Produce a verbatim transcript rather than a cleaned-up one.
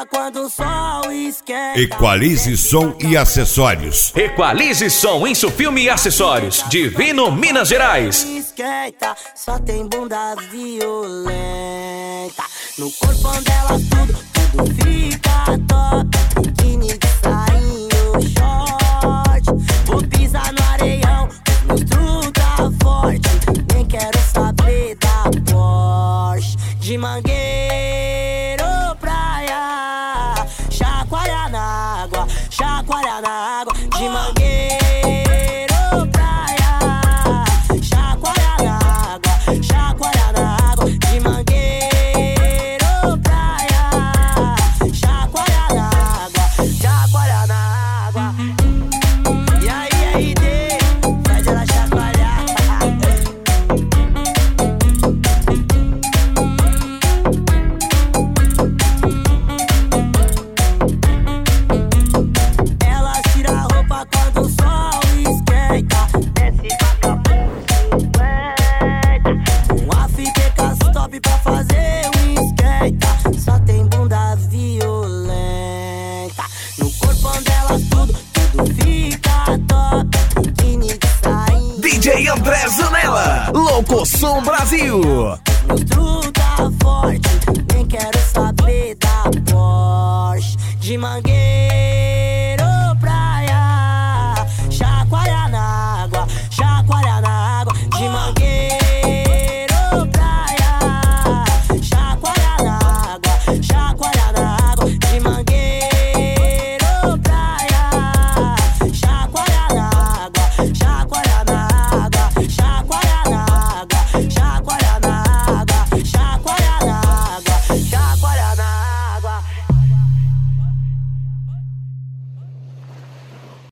roupa quando o sol esquenta. Equalize Som e Acessórios. Equalize Som, Insufilme e Acessórios. Divino, Minas Gerais. Esquenta, só tem bunda violenta. No corpo dela tudo, tudo fica top. Biquíni de sainho, short. Vou pisar no areião, meus truta forte. Nem quero saber da Porsche. De mangueiro praia, chacoalhar na água, chacoalhar na água. De mangueiro praia, chacoalhar na água, chacoalhar na água. De mangueiro praia, chacoalhar na água, chacoalhar na água. E aí, aí, D, faz ela chacoalhar. Ela tira a roupa quando o sol esquenta. Desce vagabundo, cinquenta. Um afiteca top pra fazer um esquenta. Só tem bunda violenta. No corpo dela tudo, tudo fica top. Biquíni de sainho, D J André Zanella, Louco Som Brasil. meus truta forte. Nem quero saber da Porsche. De mangueiro